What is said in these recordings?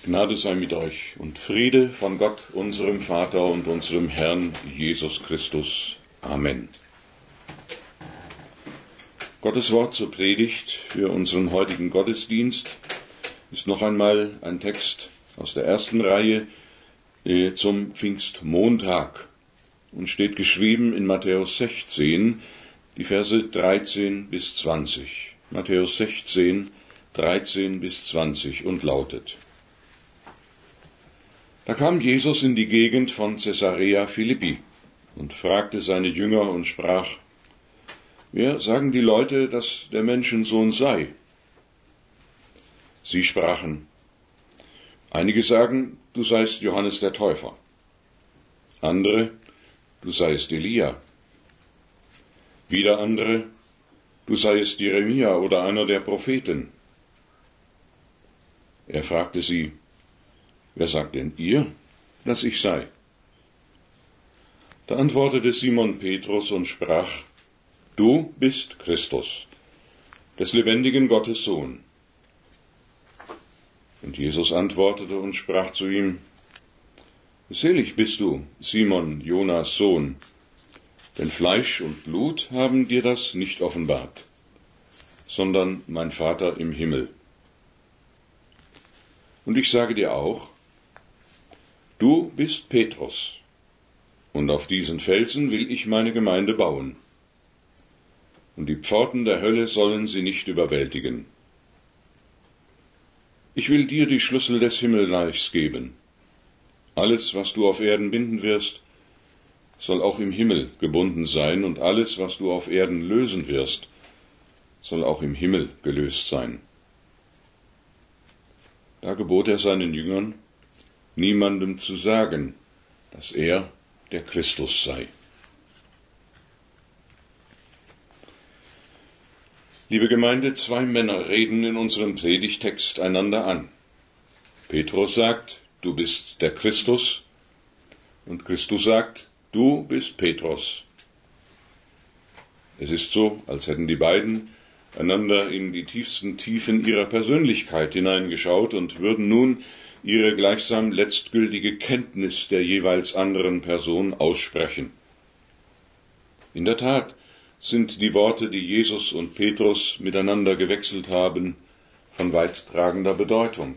Gnade sei mit euch und Friede von Gott, unserem Vater und unserem Herrn Jesus Christus. Amen. Gottes Wort zur Predigt für unseren heutigen Gottesdienst ist noch einmal ein Text aus der ersten Reihe zum Pfingstmontag und steht geschrieben in Matthäus 16, die Verse 13 bis 20. Matthäus 16, 13 bis 20 und lautet: Da kam Jesus in die Gegend von Caesarea Philippi und fragte seine Jünger und sprach: Wer sagen die Leute, dass der Menschensohn sei? Sie sprachen: Einige sagen, du seist Johannes der Täufer. Andere, du seist Elia. Wieder andere, du seiest Jeremia oder einer der Propheten. Er fragte sie: Wer sagt denn ihr, dass ich sei? Da antwortete Simon Petrus und sprach: Du bist Christus, des lebendigen Gottes Sohn. Und Jesus antwortete und sprach zu ihm: Selig bist du, Simon, Jonas Sohn, denn Fleisch und Blut haben dir das nicht offenbart, sondern mein Vater im Himmel. Und ich sage dir auch: Du bist Petrus, und auf diesen Felsen will ich meine Gemeinde bauen. Und die Pforten der Hölle sollen sie nicht überwältigen. Ich will dir die Schlüssel des Himmelreichs geben. Alles, was du auf Erden binden wirst, soll auch im Himmel gebunden sein, und alles, was du auf Erden lösen wirst, soll auch im Himmel gelöst sein. Da gebot er seinen Jüngern, niemandem zu sagen, dass er der Christus sei. Liebe Gemeinde, zwei Männer reden in unserem Predigtext einander an. Petrus sagt: Du bist der Christus, und Christus sagt: Du bist Petrus. Es ist so, als hätten die beiden einander in die tiefsten Tiefen ihrer Persönlichkeit hineingeschaut und würden nun ihre gleichsam letztgültige Kenntnis der jeweils anderen Person aussprechen. In der Tat sind die Worte, die Jesus und Petrus miteinander gewechselt haben, von weittragender Bedeutung.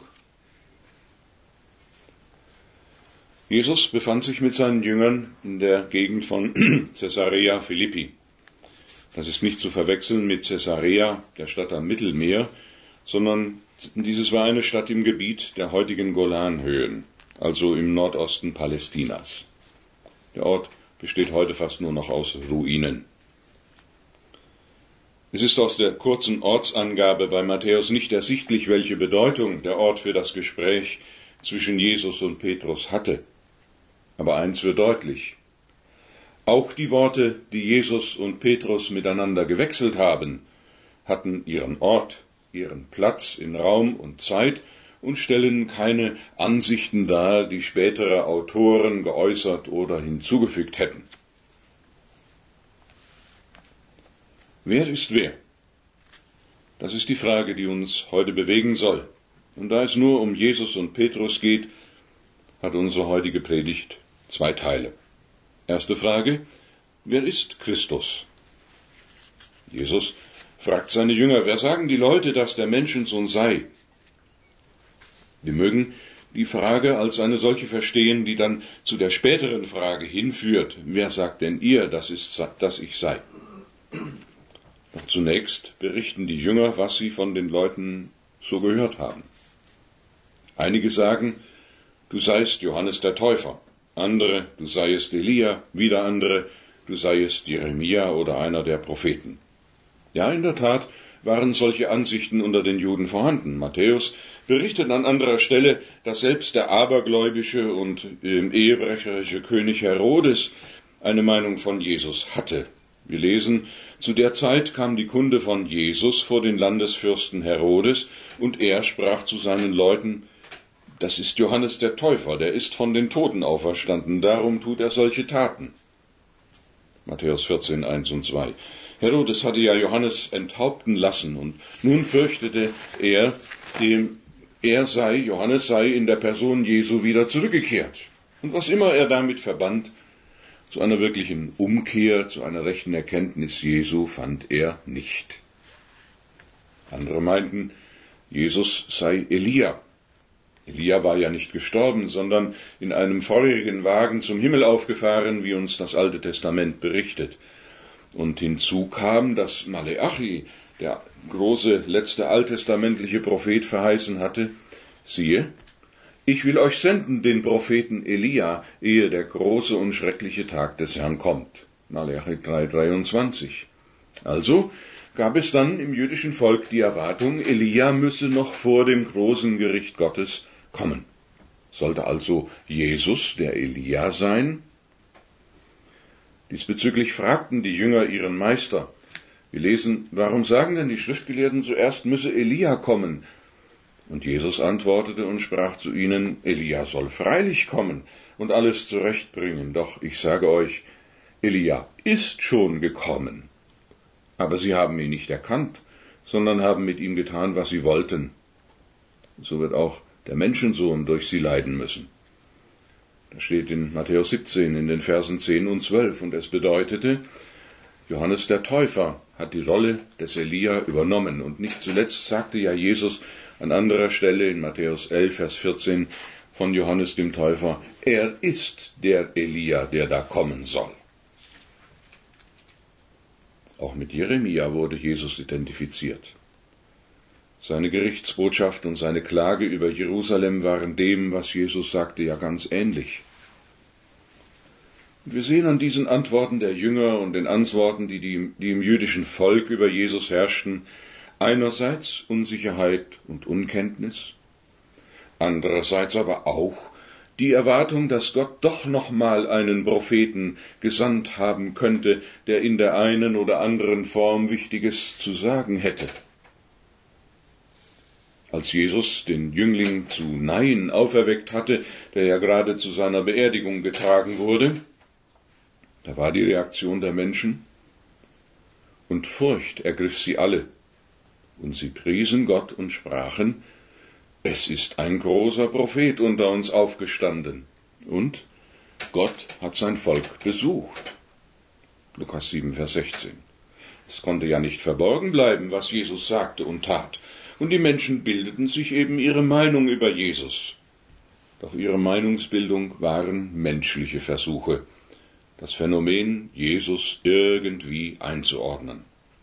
Jesus befand sich mit seinen Jüngern in der Gegend von Caesarea Philippi. Das ist nicht zu verwechseln mit Caesarea, der Stadt am Mittelmeer, sondern dieses war eine Stadt im Gebiet der heutigen Golanhöhen, also im Nordosten Palästinas. Der Ort besteht heute fast nur noch aus Ruinen. Es ist aus der kurzen Ortsangabe bei Matthäus nicht ersichtlich, welche Bedeutung der Ort für das Gespräch zwischen Jesus und Petrus hatte. Aber eins wird deutlich: Auch die Worte, die Jesus und Petrus miteinander gewechselt haben, hatten ihren Ort, ihren Platz in Raum und Zeit und stellen keine Ansichten dar, die spätere Autoren geäußert oder hinzugefügt hätten. Wer ist wer? Das ist die Frage, die uns heute bewegen soll. Und da es nur um Jesus und Petrus geht, hat unsere heutige Predigt zwei Teile. Erste Frage: Wer ist Christus? Jesus fragt seine Jünger: Wer sagen die Leute, dass der Menschensohn sei? Wir mögen die Frage als eine solche verstehen, die dann zu der späteren Frage hinführt: Wer sagt denn ihr, dass ich sei? Doch zunächst berichten die Jünger, was sie von den Leuten so gehört haben. Einige sagen: Du seist Johannes der Täufer. Andere: Du seiest Elia. Wieder andere: Du seiest Jeremia oder einer der Propheten. Ja, in der Tat waren solche Ansichten unter den Juden vorhanden. Matthäus berichtet an anderer Stelle, dass selbst der abergläubische und ehebrecherische König Herodes eine Meinung von Jesus hatte. Wir lesen: Zu der Zeit kam die Kunde von Jesus vor den Landesfürsten Herodes, und er sprach zu seinen Leuten: Das ist Johannes der Täufer, der ist von den Toten auferstanden, darum tut er solche Taten. Matthäus 14, 1 und 2. Herodes hatte ja Johannes enthaupten lassen, und nun fürchtete er, dem Johannes sei in der Person Jesu wieder zurückgekehrt. Und was immer er damit verband, zu einer wirklichen Umkehr, zu einer rechten Erkenntnis Jesu fand er nicht. Andere meinten, Jesus sei Elia. Elia war ja nicht gestorben, sondern in einem feurigen Wagen zum Himmel aufgefahren, wie uns das Alte Testament berichtet. Und hinzu kam, dass Maleachi, der große letzte alttestamentliche Prophet, verheißen hatte, siehe, ich will euch senden den Propheten Elia, ehe der große und schreckliche Tag des Herrn kommt. Maleachi 3,23. Also gab es dann im jüdischen Volk die Erwartung, Elia müsse noch vor dem großen Gericht Gottes kommen. Sollte also Jesus der Elia sein? Diesbezüglich fragten die Jünger ihren Meister. Wir lesen, warum sagen denn die Schriftgelehrten, zuerst müsse Elia kommen? Und Jesus antwortete und sprach zu ihnen, Elia soll freilich kommen und alles zurechtbringen, doch ich sage euch, Elia ist schon gekommen. Aber sie haben ihn nicht erkannt, sondern haben mit ihm getan, was sie wollten. So wird auch der Menschensohn durch sie leiden müssen. Das steht in Matthäus 17 in den Versen 10 und 12 und es bedeutete, Johannes der Täufer hat die Rolle des Elia übernommen und nicht zuletzt sagte ja Jesus an anderer Stelle in Matthäus 11, Vers 14 von Johannes dem Täufer, er ist der Elia, der da kommen soll. Auch mit Jeremia wurde Jesus identifiziert. Seine Gerichtsbotschaft und seine Klage über Jerusalem waren dem, was Jesus sagte, ja ganz ähnlich. Und wir sehen an diesen Antworten der Jünger und den Antworten, die im jüdischen Volk über Jesus herrschten, einerseits Unsicherheit und Unkenntnis, andererseits aber auch die Erwartung, dass Gott doch nochmal einen Propheten gesandt haben könnte, der in der einen oder anderen Form Wichtiges zu sagen hätte. Als Jesus den Jüngling zu Nain auferweckt hatte, der ja gerade zu seiner Beerdigung getragen wurde, da war die Reaktion der Menschen, und Furcht ergriff sie alle, und sie priesen Gott und sprachen, es ist ein großer Prophet unter uns aufgestanden, und Gott hat sein Volk besucht. Lukas 7, Vers 16. Es konnte ja nicht verborgen bleiben, was Jesus sagte und tat, und die Menschen bildeten sich eben ihre Meinung über Jesus. Doch ihre Meinungsbildung waren menschliche Versuche, das Phänomen Jesus irgendwie einzuordnen.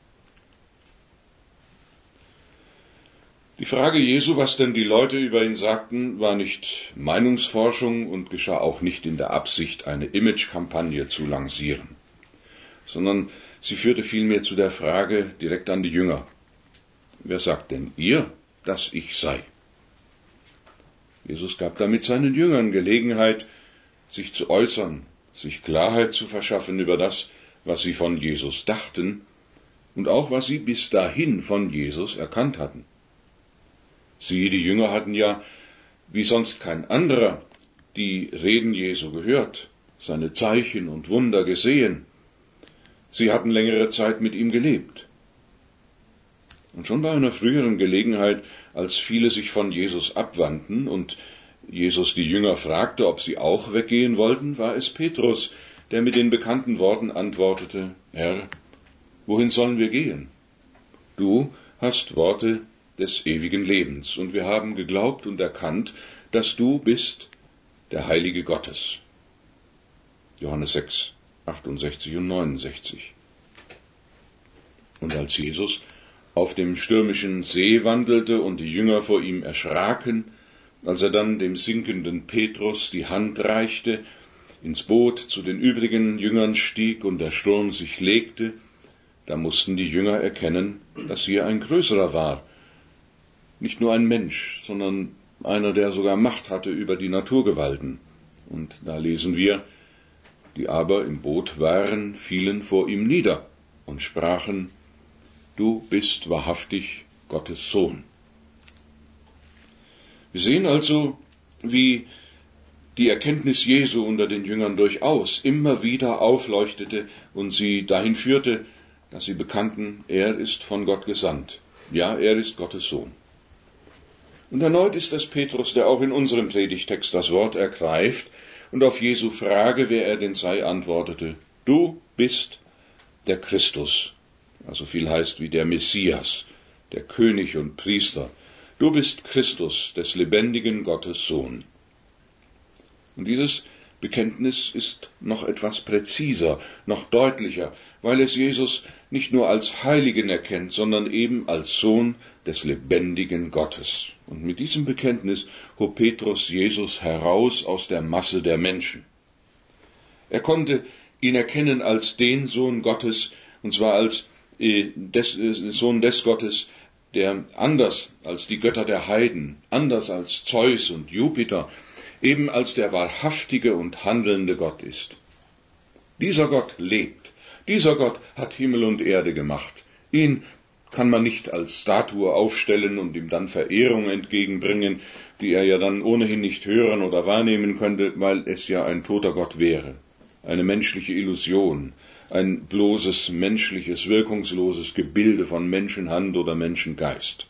Die Frage Jesu, was denn die Leute über ihn sagten, war nicht Meinungsforschung und geschah auch nicht in der Absicht, eine Imagekampagne zu lancieren, sondern sie führte vielmehr zu der Frage direkt an die Jünger. Wer sagt denn ihr, dass ich sei? Jesus gab damit seinen Jüngern Gelegenheit, sich zu äußern, sich Klarheit zu verschaffen über das, was sie von Jesus dachten und auch was sie bis dahin von Jesus erkannt hatten. Sie, die Jünger, hatten ja, wie sonst kein anderer, die Reden Jesu gehört, seine Zeichen und Wunder gesehen. Sie hatten längere Zeit mit ihm gelebt. Und schon bei einer früheren Gelegenheit, als viele sich von Jesus abwandten und Jesus die Jünger fragte, ob sie auch weggehen wollten, war es Petrus, der mit den bekannten Worten antwortete, Herr, wohin sollen wir gehen? Du hast Worte des ewigen Lebens, und wir haben geglaubt und erkannt, dass du bist der Heilige Gottes. Johannes 6, 68 und 69. Und als Jesus auf dem stürmischen See wandelte und die Jünger vor ihm erschraken, als er dann dem sinkenden Petrus die Hand reichte, ins Boot zu den übrigen Jüngern stieg und der Sturm sich legte, da mussten die Jünger erkennen, dass hier ein größerer war, nicht nur ein Mensch, sondern einer, der sogar Macht hatte über die Naturgewalten. Und da lesen wir, die aber im Boot waren, fielen vor ihm nieder und sprachen, du bist wahrhaftig Gottes Sohn. Wir sehen also, wie die Erkenntnis Jesu unter den Jüngern durchaus immer wieder aufleuchtete und sie dahin führte, dass sie bekannten, er ist von Gott gesandt. Ja, er ist Gottes Sohn. Und erneut ist es Petrus, der auch in unserem Predigtext das Wort ergreift und auf Jesu Frage, wer er denn sei, antwortete: Du bist der Christus, also viel heißt wie der Messias, der König und Priester. Du bist Christus, des lebendigen Gottes Sohn. Und dieses Bekenntnis ist noch etwas präziser, noch deutlicher, weil es Jesus nicht nur als Heiligen erkennt, sondern eben als Sohn des lebendigen Gottes. Und mit diesem Bekenntnis hob Petrus Jesus heraus aus der Masse der Menschen. Er konnte ihn erkennen als den Sohn Gottes, und zwar als Sohn des Gottes, der anders als die Götter der Heiden, anders als Zeus und Jupiter, eben als der wahrhaftige und handelnde Gott ist. Dieser Gott lebt. Dieser Gott hat Himmel und Erde gemacht. Ihn kann man nicht als Statue aufstellen und ihm dann Verehrung entgegenbringen, die er ja dann ohnehin nicht hören oder wahrnehmen könnte, weil es ja ein toter Gott wäre. Eine menschliche Illusion, ein bloßes, menschliches, wirkungsloses Gebilde von Menschenhand oder Menschengeist.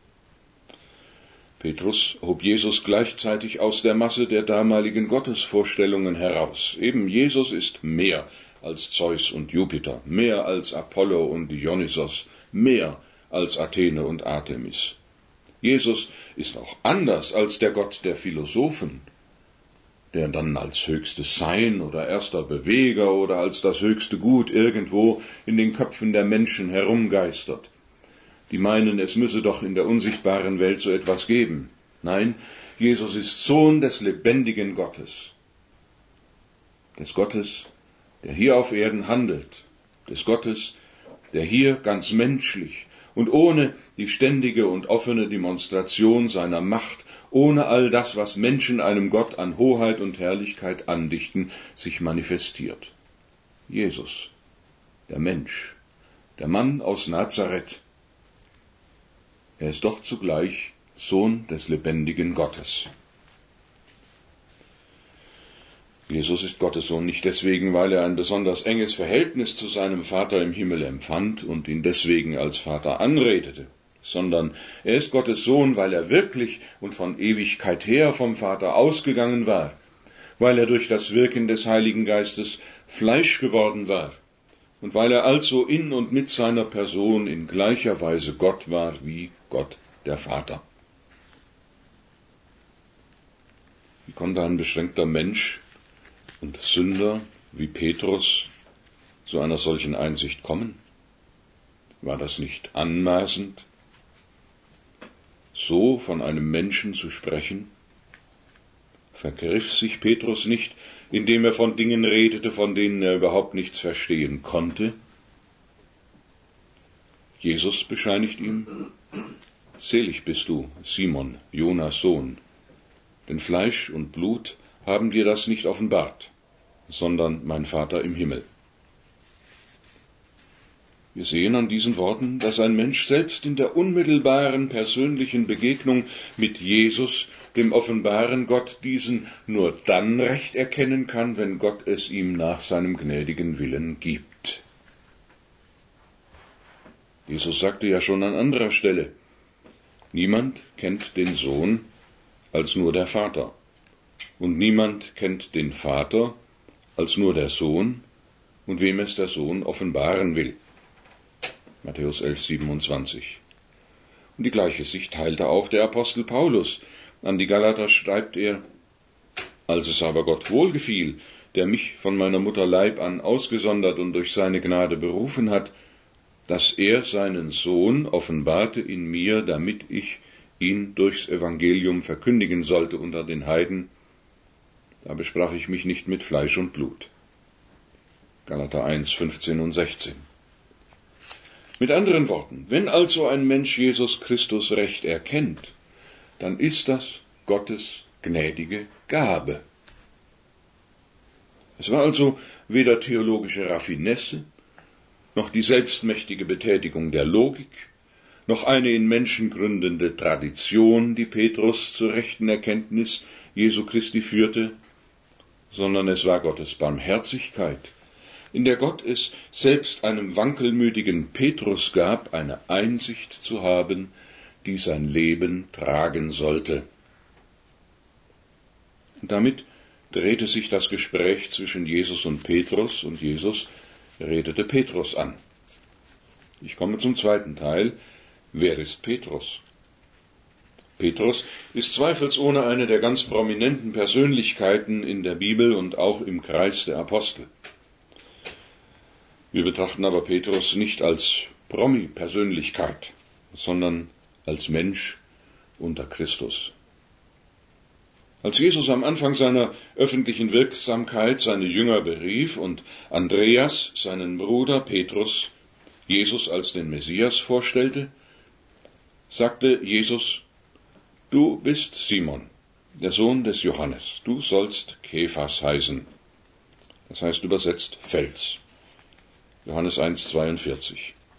Petrus hob Jesus gleichzeitig aus der Masse der damaligen Gottesvorstellungen heraus. Eben Jesus ist mehr als Zeus und Jupiter, mehr als Apollo und Dionysos, mehr als Athene und Artemis. Jesus ist auch anders als der Gott der Philosophen, der dann als höchstes Sein oder erster Beweger oder als das höchste Gut irgendwo in den Köpfen der Menschen herumgeistert. Die meinen, es müsse doch in der unsichtbaren Welt so etwas geben. Nein, Jesus ist Sohn des lebendigen Gottes. Des Gottes, der hier auf Erden handelt. Des Gottes, der hier ganz menschlich und ohne die ständige und offene Demonstration seiner Macht, ohne all das, was Menschen einem Gott an Hoheit und Herrlichkeit andichten, sich manifestiert. Jesus, der Mensch, der Mann aus Nazareth. Er ist doch zugleich Sohn des lebendigen Gottes. Jesus ist Gottes Sohn nicht deswegen, weil er ein besonders enges Verhältnis zu seinem Vater im Himmel empfand und ihn deswegen als Vater anredete, sondern er ist Gottes Sohn, weil er wirklich und von Ewigkeit her vom Vater ausgegangen war, weil er durch das Wirken des Heiligen Geistes Fleisch geworden war und weil er also in und mit seiner Person in gleicher Weise Gott war wie Gott der Vater. Wie konnte ein beschränkter Mensch und Sünder wie Petrus zu einer solchen Einsicht kommen? War das nicht anmaßend, so von einem Menschen zu sprechen? Vergriff sich Petrus nicht, indem er von Dingen redete, von denen er überhaupt nichts verstehen konnte? Jesus bescheinigt ihm: Selig bist du, Simon, Jonas Sohn, denn Fleisch und Blut haben dir das nicht offenbart, sondern mein Vater im Himmel. Wir sehen an diesen Worten, dass ein Mensch selbst in der unmittelbaren persönlichen Begegnung mit Jesus, dem offenbaren Gott, diesen nur dann recht erkennen kann, wenn Gott es ihm nach seinem gnädigen Willen gibt. Jesus sagte ja schon an anderer Stelle: Niemand kennt den Sohn als nur der Vater, und niemand kennt den Vater als nur der Sohn und wem es der Sohn offenbaren will. Matthäus 11,27. Und die gleiche Sicht teilte auch der Apostel Paulus. An die Galater schreibt er: Als es aber Gott wohlgefiel, der mich von meiner Mutter Leib an ausgesondert und durch seine Gnade berufen hat, dass er seinen Sohn offenbarte in mir, damit ich ihn durchs Evangelium verkündigen sollte unter den Heiden, da besprach ich mich nicht mit Fleisch und Blut. Galater 1, 15 und 16. Mit anderen Worten, wenn also ein Mensch Jesus Christus recht erkennt, dann ist das Gottes gnädige Gabe. Es war also weder theologische Raffinesse, noch die selbstmächtige Betätigung der Logik, noch eine in Menschen gründende Tradition, die Petrus zur rechten Erkenntnis Jesu Christi führte, sondern es war Gottes Barmherzigkeit, in der Gott es selbst einem wankelmütigen Petrus gab, eine Einsicht zu haben, die sein Leben tragen sollte. Und damit drehte sich das Gespräch zwischen Jesus und Jesus redete Petrus an. Ich komme zum zweiten Teil. Wer ist Petrus? Petrus ist zweifelsohne eine der ganz prominenten Persönlichkeiten in der Bibel und auch im Kreis der Apostel. Wir betrachten aber Petrus nicht als Promi-Persönlichkeit, sondern als Mensch unter Christus. Als Jesus am Anfang seiner öffentlichen Wirksamkeit seine Jünger berief und Andreas, seinen Bruder Petrus, Jesus als den Messias vorstellte, sagte Jesus: Du bist Simon, der Sohn des Johannes, du sollst Kephas heißen. Das heißt übersetzt Fels. Johannes 1,42.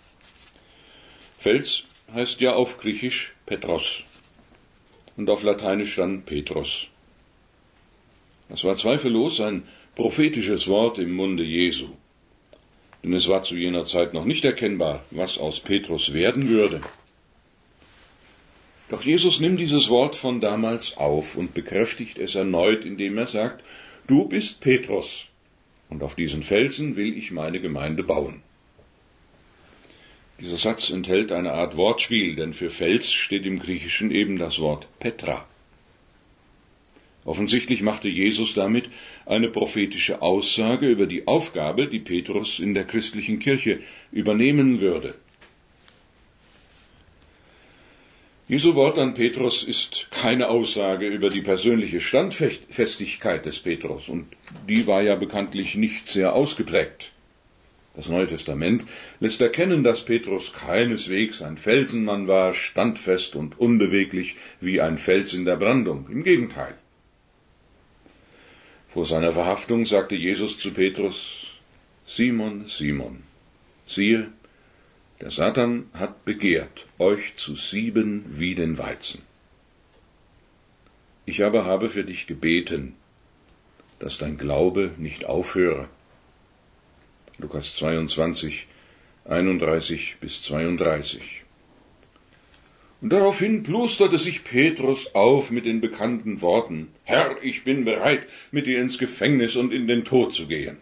Fels heißt ja auf Griechisch Petros und auf Lateinisch dann Petrus. Das war zweifellos ein prophetisches Wort im Munde Jesu, denn es war zu jener Zeit noch nicht erkennbar, was aus Petrus werden würde. Doch Jesus nimmt dieses Wort von damals auf und bekräftigt es erneut, indem er sagt: Du bist Petrus, und auf diesen Felsen will ich meine Gemeinde bauen. Dieser Satz enthält eine Art Wortspiel, denn für Fels steht im Griechischen eben das Wort Petra. Offensichtlich machte Jesus damit eine prophetische Aussage über die Aufgabe, die Petrus in der christlichen Kirche übernehmen würde. Jesu Wort an Petrus ist keine Aussage über die persönliche Standfestigkeit des Petrus, und die war ja bekanntlich nicht sehr ausgeprägt. Das Neue Testament lässt erkennen, dass Petrus keineswegs ein Felsenmann war, standfest und unbeweglich wie ein Fels in der Brandung. Im Gegenteil. Vor seiner Verhaftung sagte Jesus zu Petrus: Simon, Simon, siehe, der Satan hat begehrt, euch zu sieben wie den Weizen. Ich aber habe für dich gebeten, dass dein Glaube nicht aufhöre. Lukas 22, 31-32. Und daraufhin plusterte sich Petrus auf mit den bekannten Worten: Herr, ich bin bereit, mit dir ins Gefängnis und in den Tod zu gehen.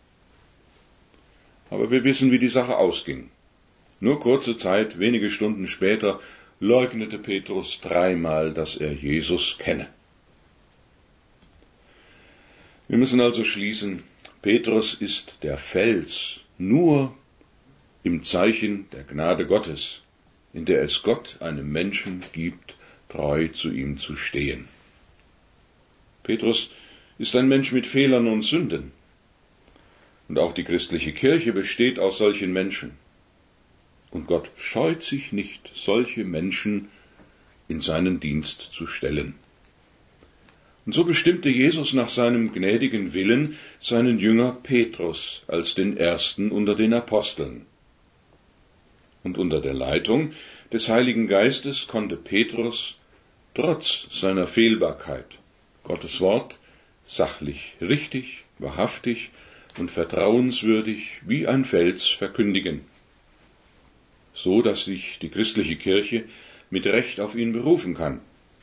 Aber wir wissen, wie die Sache ausging. Nur kurze Zeit, wenige Stunden später, leugnete Petrus dreimal, dass er Jesus kenne. Wir müssen also schließen, Petrus ist der Fels nur im Zeichen der Gnade Gottes, in der es Gott einem Menschen gibt, treu zu ihm zu stehen. Petrus ist ein Mensch mit Fehlern und Sünden. Und auch die christliche Kirche besteht aus solchen Menschen. Und Gott scheut sich nicht, solche Menschen in seinen Dienst zu stellen. Und so bestimmte Jesus nach seinem gnädigen Willen seinen Jünger Petrus als den ersten unter den Aposteln. Und unter der Leitung des Heiligen Geistes konnte Petrus trotz seiner Fehlbarkeit Gottes Wort sachlich richtig, wahrhaftig und vertrauenswürdig wie ein Fels verkündigen, so dass sich die christliche Kirche mit Recht auf ihn berufen kann.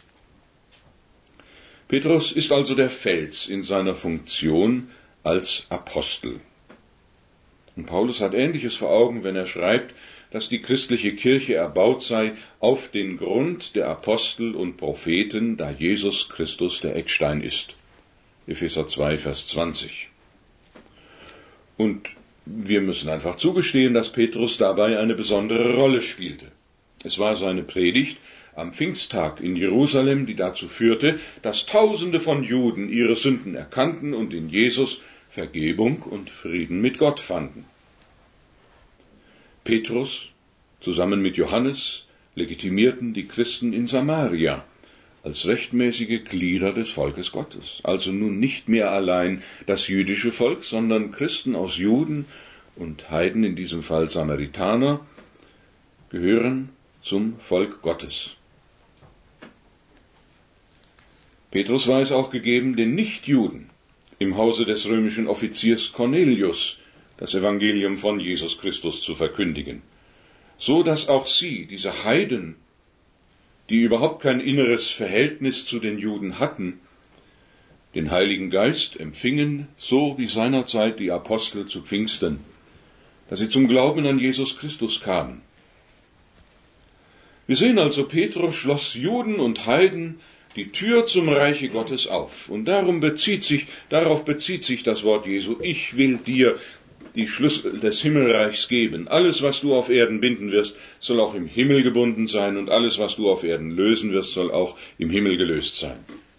Petrus ist also der Fels in seiner Funktion als Apostel. Und Paulus hat Ähnliches vor Augen, wenn er schreibt, dass die christliche Kirche erbaut sei auf den Grund der Apostel und Propheten, da Jesus Christus der Eckstein ist. Epheser 2, Vers 20. Und wir müssen einfach zugestehen, dass Petrus dabei eine besondere Rolle spielte. Es war seine Predigt am Pfingsttag in Jerusalem, die dazu führte, dass Tausende von Juden ihre Sünden erkannten und in Jesus Vergebung und Frieden mit Gott fanden. Petrus zusammen mit Johannes legitimierten die Christen in Samaria als rechtmäßige Glieder des Volkes Gottes, also nun nicht mehr allein das jüdische Volk, sondern Christen aus Juden und Heiden, in diesem Fall Samaritaner, gehören zum Volk Gottes. Petrus war es auch gegeben, den Nichtjuden im Hause des römischen Offiziers Cornelius das Evangelium von Jesus Christus zu verkündigen, so dass auch sie, diese Heiden, die überhaupt kein inneres Verhältnis zu den Juden hatten, den Heiligen Geist empfingen, so wie seinerzeit die Apostel zu Pfingsten, dass sie zum Glauben an Jesus Christus kamen. Wir sehen also, Petrus schloss Juden und Heiden die Tür zum Reiche Gottes auf. Und darauf bezieht sich das Wort Jesu. Ich will dir die Schlüssel des Himmelreichs geben. Alles, was du auf Erden binden wirst, soll auch im Himmel gebunden sein, und alles, was du auf Erden lösen wirst, soll auch im Himmel gelöst sein.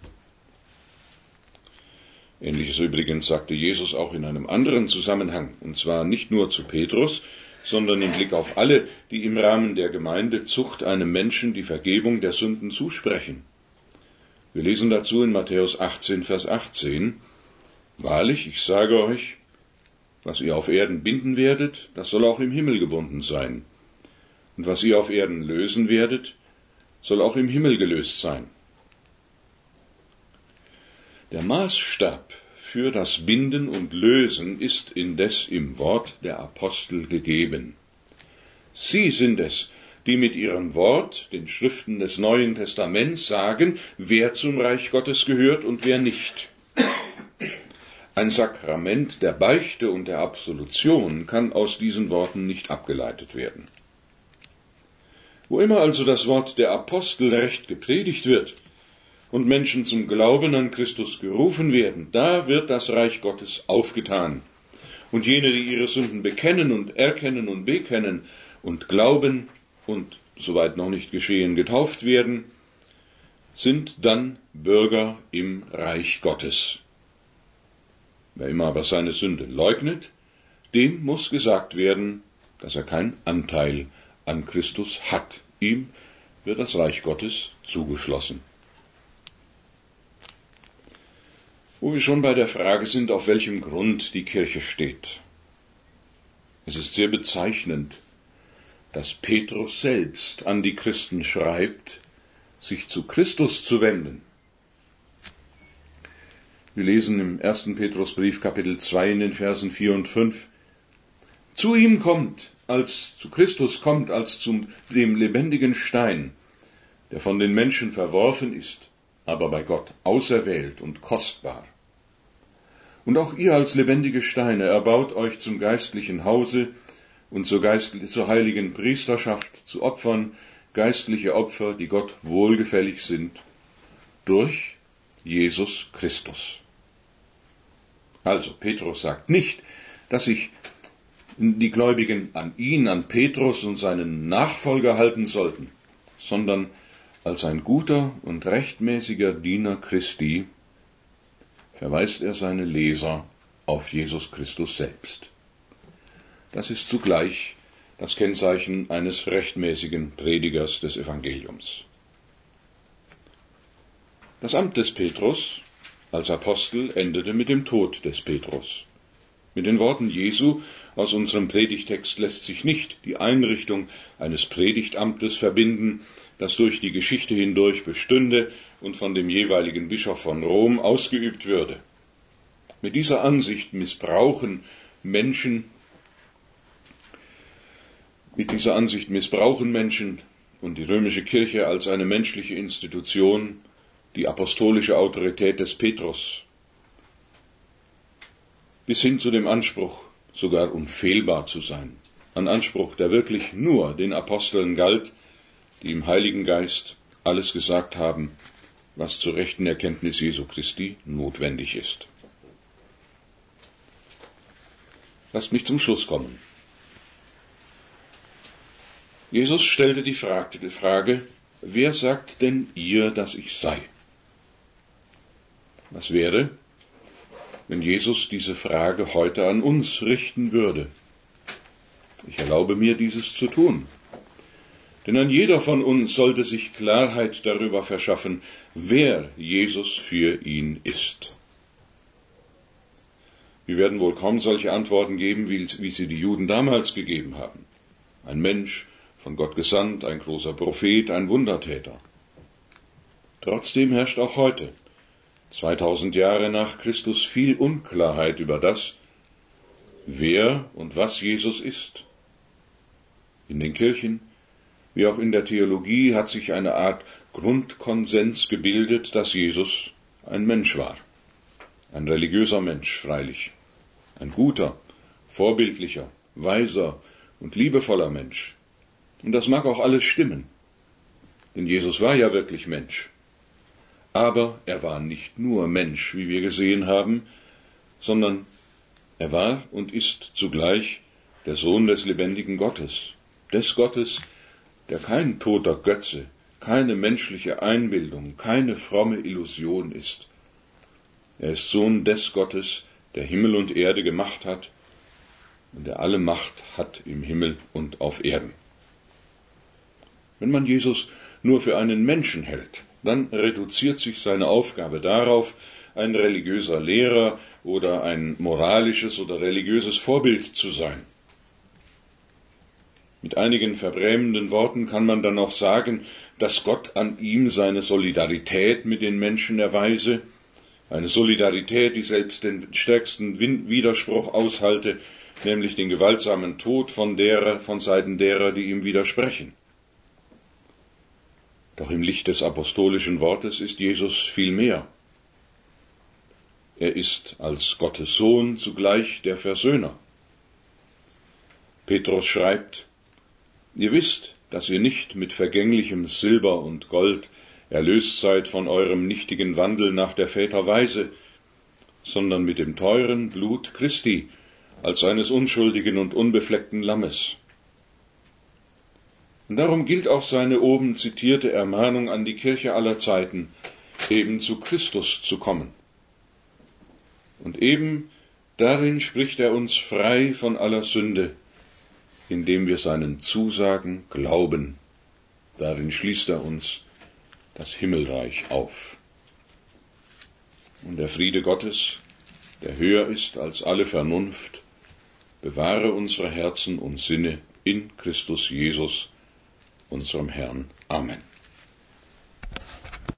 Ähnliches übrigens sagte Jesus auch in einem anderen Zusammenhang, und zwar nicht nur zu Petrus, sondern im Blick auf alle, die im Rahmen der Gemeindezucht einem Menschen die Vergebung der Sünden zusprechen. Wir lesen dazu in Matthäus 18, Vers 18, Wahrlich, ich sage euch, was ihr auf Erden binden werdet, das soll auch im Himmel gebunden sein. Und was ihr auf Erden lösen werdet, soll auch im Himmel gelöst sein. Der Maßstab für das Binden und Lösen ist indes im Wort der Apostel gegeben. Sie sind es, die mit ihrem Wort, den Schriften des Neuen Testaments, sagen, wer zum Reich Gottes gehört und wer nicht. Ein Sakrament der Beichte und der Absolution kann aus diesen Worten nicht abgeleitet werden. Wo immer also das Wort der Apostel recht gepredigt wird und Menschen zum Glauben an Christus gerufen werden, da wird das Reich Gottes aufgetan. Und jene, die ihre Sünden bekennen und erkennen und bekennen und glauben und, soweit noch nicht geschehen, getauft werden, sind dann Bürger im Reich Gottes. Wer immer aber seine Sünde leugnet, dem muss gesagt werden, dass er keinen Anteil an Christus hat. Ihm wird das Reich Gottes zugeschlossen. Wo wir schon bei der Frage sind, auf welchem Grund die Kirche steht. Es ist sehr bezeichnend, dass Petrus selbst an die Christen schreibt, sich zu Christus zu wenden. Wir lesen im 1. Petrusbrief Kapitel 2 in den Versen 4 und 5. Zu Christus kommt als zu dem lebendigen Stein, der von den Menschen verworfen ist, aber bei Gott auserwählt und kostbar. Und auch ihr als lebendige Steine erbaut euch zum geistlichen Hause und zur heiligen Priesterschaft zu Opfern, geistliche Opfer, die Gott wohlgefällig sind, durch Jesus Christus. Also, Petrus sagt nicht, dass sich die Gläubigen an Petrus und seinen Nachfolger halten sollten, sondern als ein guter und rechtmäßiger Diener Christi verweist er seine Leser auf Jesus Christus selbst. Das ist zugleich das Kennzeichen eines rechtmäßigen Predigers des Evangeliums. Das Amt des Petrus als Apostel endete mit dem Tod des Petrus. Mit den Worten Jesu aus unserem Predigtext lässt sich nicht die Einrichtung eines Predigtamtes verbinden, das durch die Geschichte hindurch bestünde und von dem jeweiligen Bischof von Rom ausgeübt würde. Mit dieser Ansicht missbrauchen Menschen und die römische Kirche als eine menschliche Institution die apostolische Autorität des Petrus, bis hin zu dem Anspruch, sogar unfehlbar zu sein. Ein Anspruch, der wirklich nur den Aposteln galt, die im Heiligen Geist alles gesagt haben, was zur rechten Erkenntnis Jesu Christi notwendig ist. Lasst mich zum Schluss kommen. Jesus stellte die Frage, wer sagt denn ihr, dass ich sei? Was wäre, wenn Jesus diese Frage heute an uns richten würde? Ich erlaube mir, dieses zu tun. Denn an jeder von uns sollte sich Klarheit darüber verschaffen, wer Jesus für ihn ist. Wir werden wohl kaum solche Antworten geben, wie sie die Juden damals gegeben haben. Ein Mensch, von Gott gesandt, ein großer Prophet, ein Wundertäter. Trotzdem herrscht auch heute, 2000 Jahre nach Christus, viel Unklarheit über das, wer und was Jesus ist. In den Kirchen, wie auch in der Theologie hat sich eine Art Grundkonsens gebildet, dass Jesus ein Mensch war. Ein religiöser Mensch, freilich. Ein guter, vorbildlicher, weiser und liebevoller Mensch. Und das mag auch alles stimmen. Denn Jesus war ja wirklich Mensch. Aber er war nicht nur Mensch, wie wir gesehen haben, sondern er war und ist zugleich der Sohn des lebendigen Gottes. Des Gottes, der kein toter Götze, keine menschliche Einbildung, keine fromme Illusion ist. Er ist Sohn des Gottes, der Himmel und Erde gemacht hat und der alle Macht hat im Himmel und auf Erden. Wenn man Jesus nur für einen Menschen hält, dann reduziert sich seine Aufgabe darauf, ein religiöser Lehrer oder ein moralisches oder religiöses Vorbild zu sein. Mit einigen verbrämenden Worten kann man dann auch sagen, dass Gott an ihm seine Solidarität mit den Menschen erweise, eine Solidarität, die selbst den stärksten Widerspruch aushalte, nämlich den gewaltsamen Tod von Seiten derer, die ihm widersprechen. Doch im Licht des apostolischen Wortes ist Jesus viel mehr. Er ist als Gottes Sohn zugleich der Versöhner. Petrus schreibt: Ihr wisst, dass ihr nicht mit vergänglichem Silber und Gold erlöst seid von eurem nichtigen Wandel nach der Väter Weise, sondern mit dem teuren Blut Christi, als eines unschuldigen und unbefleckten Lammes. Und darum gilt auch seine oben zitierte Ermahnung an die Kirche aller Zeiten, eben zu Christus zu kommen. Und eben darin spricht er uns frei von aller Sünde, indem wir seinen Zusagen glauben. Darin schließt er uns das Himmelreich auf. Und der Friede Gottes, der höher ist als alle Vernunft, bewahre unsere Herzen und Sinne in Christus Jesus, unserem Herrn. Amen.